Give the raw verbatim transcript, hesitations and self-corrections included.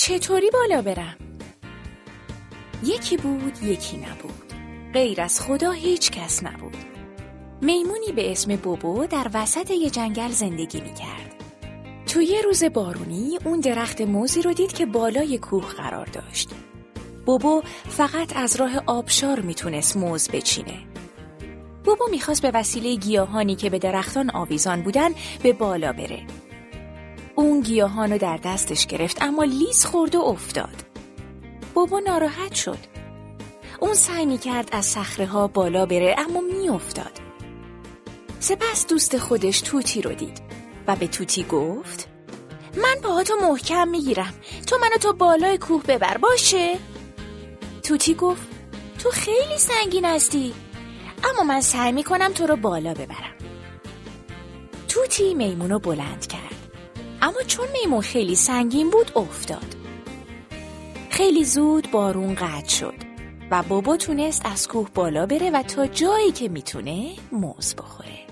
چطوری بالا برم؟ یکی بود یکی نبود. غیر از خدا هیچ کس نبود. میمونی به اسم بوبو در وسط یه جنگل زندگی میکرد. تو یه روز بارونی اون درخت موزی رو دید که بالای کوه قرار داشت. بوبو فقط از راه آبشار میتونست موز بچینه. بوبو میخواست به وسیله گیاهانی که به درختان آویزان بودن به بالا بره. اون گیاهانو در دستش گرفت اما لیز خورد و افتاد. بوبو ناراحت شد. اون سعی میکرد از صخره‌ها بالا بره اما میافتاد. سپس دوست خودش توتی رو دید و به توتی گفت من پاهاتو محکم میگیرم، تو منو تا بالای کوه ببر باشه؟ توتی گفت تو خیلی سنگین هستی، اما من سعی میکنم تو رو بالا ببرم. توتی میمونو بلند کرد، اما چون میمون خیلی سنگین بود افتاد. خیلی زود بارون قطع شد و بابا تونست از کوه بالا بره و تا جایی که میتونه موز بخوره.